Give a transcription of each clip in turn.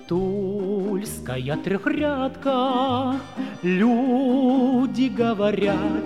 Тульская трехрядка, люди говорят,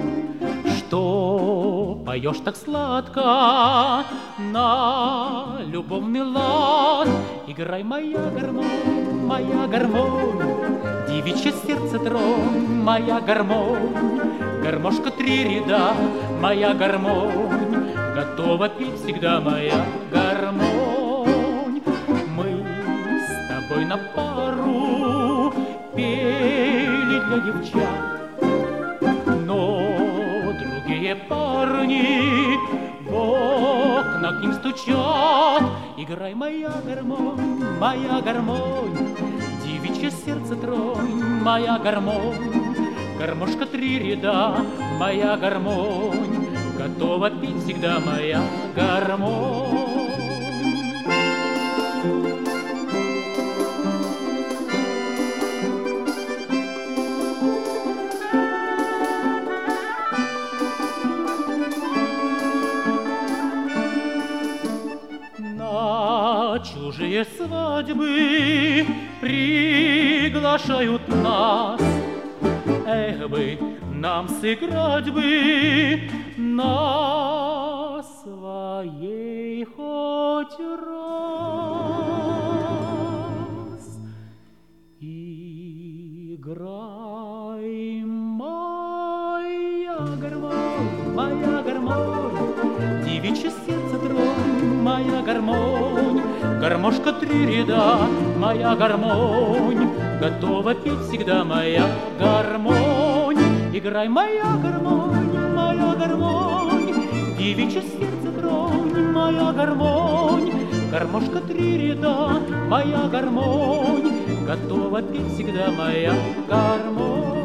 что поешь так сладко на любовный лад. Играй, моя гармонь, девичье сердце тронь, моя гармонь. Гармошка три ряда, моя гармонь, готова петь всегда моя гармонь. Мы с тобой на пару пели для девчат, но другие парни в окна к ним стучат. Играй, моя гармонь, девичье сердце тронь, моя гармонь. Гармошка три ряда, моя гармонь, готова петь всегда моя гармонь. На чужие свадьбы приглашают нас. Эх бы, нам сыграть бы на своей хоть раз. Играй, моя гармонь, девичье сердце тронь, моя гармонь. Гармошка три ряда, моя гармонь, готова петь всегда моя гармонь. Играй, моя гармонь, девичье сердце тронь, моя гармонь. Гармошка три ряда, моя гармонь, готова петь всегда моя гармонь.